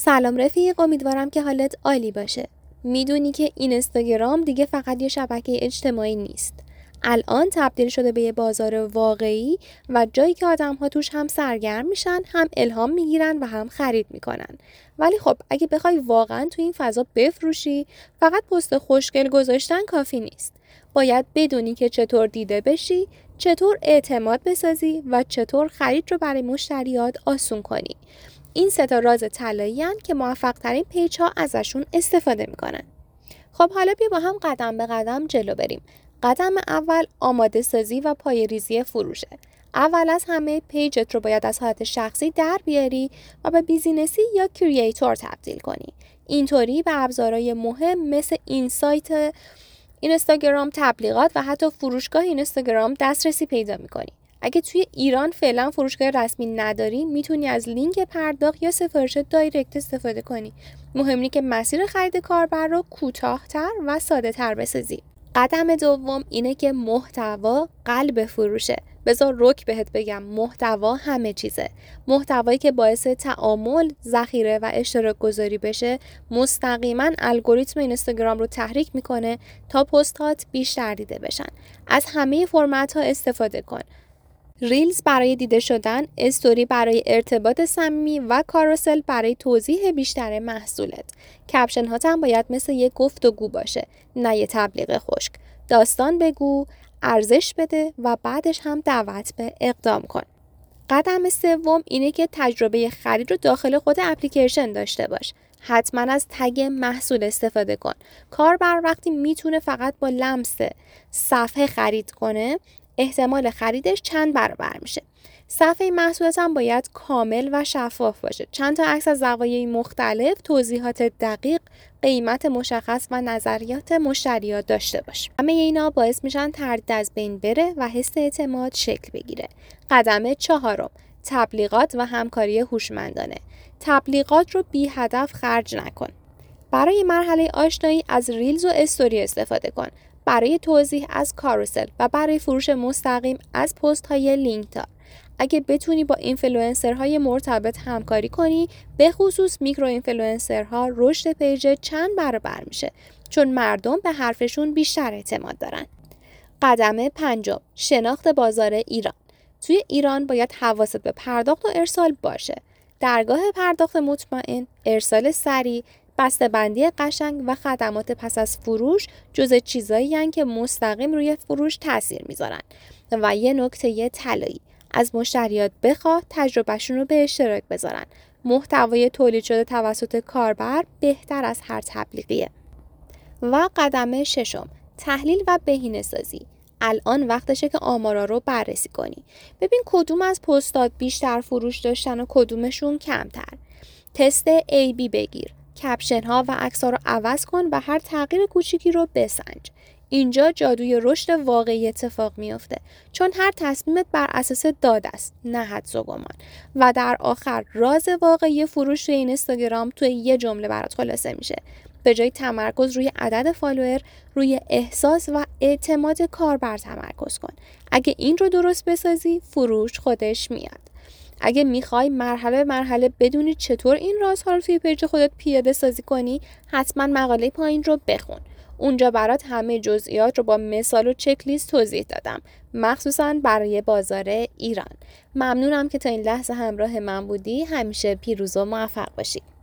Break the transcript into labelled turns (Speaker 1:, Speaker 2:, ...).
Speaker 1: سلام رفیق، امیدوارم که حالت عالی باشه. میدونی که اینستاگرام دیگه فقط یه شبکه اجتماعی نیست. الان تبدیل شده به یه بازار واقعی و جایی که آدم‌ها توش هم سرگرم میشن، هم الهام میگیرن و هم خرید میکنن. ولی خب اگه بخوای واقعا تو این فضا بفروشی، فقط پست خوشگل گذاشتن کافی نیست. باید بدونی که چطور دیده بشی، چطور اعتماد بسازی و چطور خرید رو برای مشتریات آسون کنی. این سه تا راز طلایی‌اند که موفق‌ترین پیج‌ها ازشون استفاده میکنن. خب حالا بیا با هم قدم به قدم جلو بریم. قدم اول آماده سازی و پایه‌ریزی فروشه. اول از همه پیجت رو باید از حالت شخصی در بیاری و به بیزینسی یا کریئتور تبدیل کنی. اینطوری به ابزارهای مهم مثل اینسایت اینستاگرام، تبلیغات و حتی فروشگاه اینستاگرام دسترسی پیدا میکنی. اگه توی ایران فعلا فروشگاه رسمی نداری، میتونی از لینک پرداخت یا سفارش دایرکت استفاده کنی. مهم اینه که مسیر خرید کاربر رو کوتاه‌تر و ساده‌تر بسازی. قدم دوم اینه که محتوا قلب فروشه. بذار رک بهت بگم، محتوا همه چیزه. محتوایی که باعث تعامل، ذخیره و اشتراک گذاری بشه، مستقیما الگوریتم اینستاگرام رو تحریک میکنه تا پست‌هات بیشتر دیده بشن. از همه فرمت‌ها استفاده کن. ریلز برای دیده شدن، استوری برای ارتباط صمیمی و کاروسل برای توضیح بیشتر محصولت. کپشن هات هم باید مثل یک گفتگو باشه، نه یه تبلیغ خشک. داستان بگو، ارزش بده و بعدش هم دعوت به اقدام کن. قدم سوم اینه که تجربه خرید رو داخل خود اپلیکیشن داشته باش. حتما از تگ محصول استفاده کن. کاربر وقتی میتونه فقط با لمس صفحه خرید کنه، احتمال خریدش چند برابر میشه. صفحه محصولات هم باید کامل و شفاف باشه. چند تا عکس از زوایای مختلف، توضیحات دقیق، قیمت مشخص و نظریات مشتریات داشته باش. همه اینا باعث میشن تردید از بین بره و حس اعتماد شکل بگیره. قدم چهارم، تبلیغات و همکاری هوشمندانه. تبلیغات رو بی هدف خرج نکن. برای مرحله آشنایی از ریلز و استوری استفاده کن. برای توضیح از کاروسل و برای فروش مستقیم از پست های لینکدار. اگه بتونی با اینفلوئنسرهای مرتبط همکاری کنی، به خصوص میکرو اینفلوئنسرها، رشد پیج چند برابر میشه، چون مردم به حرفشون بیشتر اعتماد دارن. قدم پنجم، شناخت بازار ایران. توی ایران باید حواست به پرداخت و ارسال باشه. درگاه پرداخت مطمئن، ارسال سریع، بسته‌بندی قشنگ و خدمات پس از فروش جزء چیزایی هستند که مستقیم روی فروش تاثیر میذارن. و یه نکته طلایی، از مشتریات بخواه تجربهشون رو به اشتراک بذارن. محتوای تولید شده توسط کاربر بهتر از هر تبلیغیه. و قدم ششم، تحلیل و بهینه‌سازی. الان وقتشه که آمارا رو بررسی کنی. ببین کدوم از پستات بیشتر فروش داشتن و کدومشون کمتر. تست AB بگیر. کپشن ها و عکس ها رو عوض کن و هر تغییر کوچیکی رو بسنج. اینجا جادوی رشد واقعی اتفاق میفته، چون هر تصمیمت بر اساس داده است، نه حدس و گمان. و در آخر راز واقعی فروش توی اینستاگرام توی یه جمله برات خلاصه میشه. به جای تمرکز روی عدد فالوور، روی احساس و اعتماد کاربر تمرکز کن. اگه این رو درست بسازی، فروش خودش میاد. اگه میخوای مرحله به مرحله بدونی چطور این رازها رو توی پیج خودت پیاده سازی کنی، حتما مقاله پایین رو بخون. اونجا برات همه جزئیات رو با مثال و چک لیست توضیح دادم، مخصوصا برای بازار ایران. ممنونم که تا این لحظه همراه من بودی. همیشه پیروز و موفق باشی.